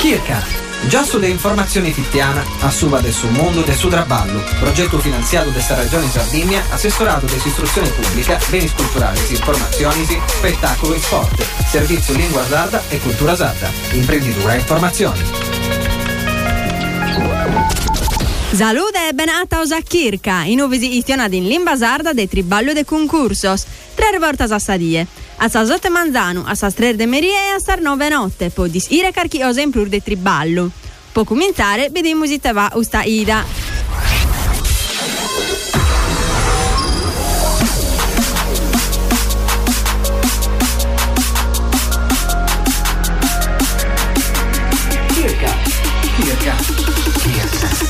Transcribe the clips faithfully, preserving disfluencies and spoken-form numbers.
Kirka, già sulle informazioni fittiana, a Suba del suo mondo del suo traballo, progetto finanziato desta Regione Sardegna, assessorato dell'istruzione pubblica, beni culturali, informazioni, spettacolo e sport, servizio lingua sarda e cultura sarda, imprenditura e informazioni. Salute e benataos a Kirka, in uvisi istionati in lingua sarda de triballo de concursos, tre voltas a sadie. A sa sotte manzano, a sa tre de merie e a sa nove notte, poi disire carchi osa in plur de triballo. Può cominciare, vediamo se te va usta ida. Kirka, Kirka, Kirka.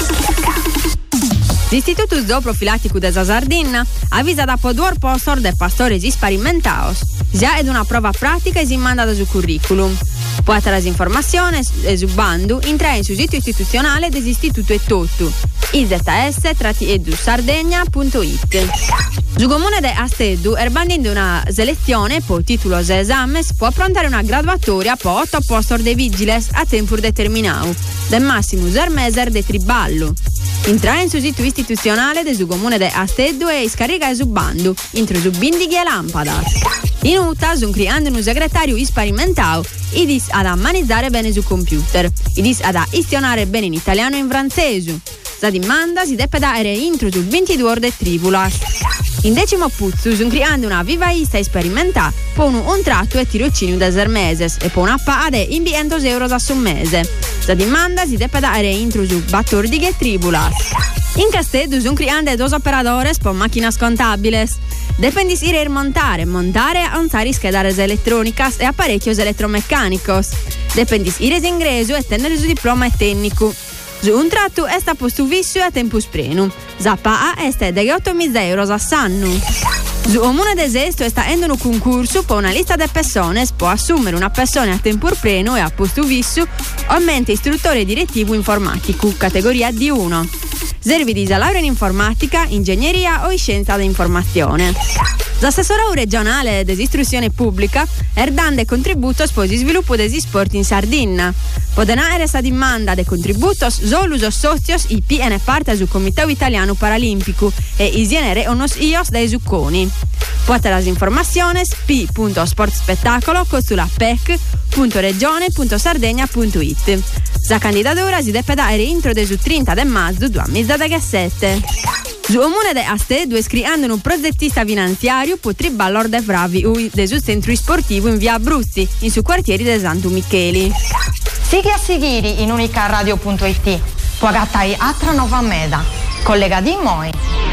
L'Istituto Zooprofilattico de Sardegna avvisa da poduor postor de pastores experimentaos. Già ed una prova pratica e si mandata sul curriculum. Può essere informazioni e su bando entrare sul sito istituzionale dell'Istituto e tutto i z s edu sardegna punto it. Sul comune di Asteddu è bandendo una selezione per titolo e esame può approntare una graduatoria per otto postor de vigiles a tempo determinato del massimo zer meser de triballo. Entrare sul sito istituzionale del comune di Asteddu e scaricare su bando entro su bindighi e lampada. In Uta, sono creando un segretario sperimentato e dis ad ammanizzare bene sul computer, e dis ad istionare bene in italiano e in francese. La domanda si deve dare intro sul ventidue ore de tribulas. In decimo puzzo, sono creando una vivaista sperimentata per un contratto e tirocinio da sei mesi e per una paga di duecento euro a un mese. La domanda si deve dare intro su quattordici e tribulas. In Casteddu sono creando due operatori per macchine contabili. Depende di ir montare, montare e avanzare schedares elettronicas e apparecchios elettromeccanicos. Depende di ir ingreso e tenere su diploma e tecnico. Su un tratto è sta posto visso a tempo spreno. Zappa a este de ottomila euro a sanno. Su comune d'esesto sta endendo un concorso per una lista di persone può assumere una persona a tempo pieno e a posto visso o mente istruttore direttivo informatico, categoria D uno. Servi di laurea in informatica, ingegneria o in scienza dell'informazione. L'assessorato regionale dell'istruzione pubblica è dando contributo per lo sviluppo degli sport in Sardegna. Potrà essere sta domanda di contributo solo los socios i P N parte sul Comitato Italiano Paralimpico e isinere unos ios dei zucconi. Può las informazioni p punto sportspettacolo sulla p e c punto regione punto sardegna punto it. La candidatura si deve dare entro del trenta di maggio duemiladiciassette. Sul comune di Asteddu è scrivendo un progettista finanziario per triballor de bravi del suo centro sportivo in via Abruzzi, in su quartieri di Santo Micheli. Sighi a seguire in unicaradio punto it. Può gattai altra nuova meda. Collega di Moi.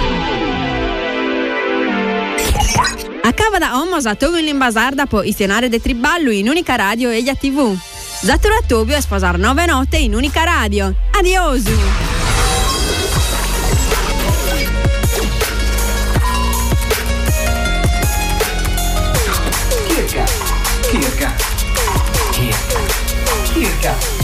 Accava da Omos a Tobio in lingua sarda per istionare de triballo in Unica Radio e Eia tivù. Zattura Tobio e sposare nove notte in Unica Radio. Adiosu! Kirka, Kirka, Kirka, Kirka.